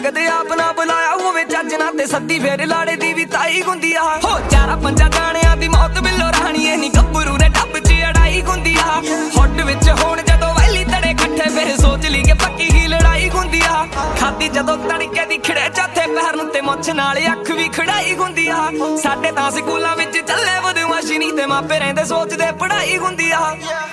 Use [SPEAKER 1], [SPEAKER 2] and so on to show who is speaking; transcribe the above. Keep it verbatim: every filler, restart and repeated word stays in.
[SPEAKER 1] ਕਦੇ ਆਪ ਨਾ ਬੁਲਾਇਆ ਹੋਵੇ ਚੱਜ ਨਾ ਤੇ ਸੱਦੀ ਫੇਰ ਲਾੜੇ ਦੀ ਵੀ ਤਾਈ ਹੁੰਦੀ ਆ ਹੋ ਚਾਰਾ ਪੰਜਾ ਜਾਣਿਆਂ ਦੀ ਮੌਤ ਬਿੱਲੋ ਰਾਣੀ ਏ ਨੀ ਗੱਭਰੂ ਨੇ ਟੱਬ ਚ ਅੜਾਈ ਹੁੰਦੀ ਆ ਹੁੱਡ ਵਿੱਚ ਹੋਣ ਜਦੋਂ ਵੈਲੀ ਤੜੇ ਇਕੱਠੇ ਫਿਰ ਸੋਚ ਲਈ ਕਿ ਪੱਕੀ ਹੀ ਲੜਾਈ ਹੁੰਦੀ ਆ ਖਾਦੀ ਜਦੋਂ ਤੜਕੇ ਦੀ ਖਿੜੇ ਚਾਥੇ ਪੈਰ ਨੂੰ ਤੇ ਮੁੱਛ ਨਾਲ ਅੱਖ ਵੀ ਖੜਾਈ ਹੁੰਦੀ ਆ ਸਾਡੇ ਤਾਂ ਸਕੂਲਾਂ ਵਿੱਚ ਚੱਲੇ ਬਦਮਾਸ਼ੀ ਨੀ ਤੇ ਮਾਪੇ ਰਹਿੰਦੇ ਸੋਚਦੇ ਪੜ੍ਹਾਈ ਹੁੰਦੀ ਆ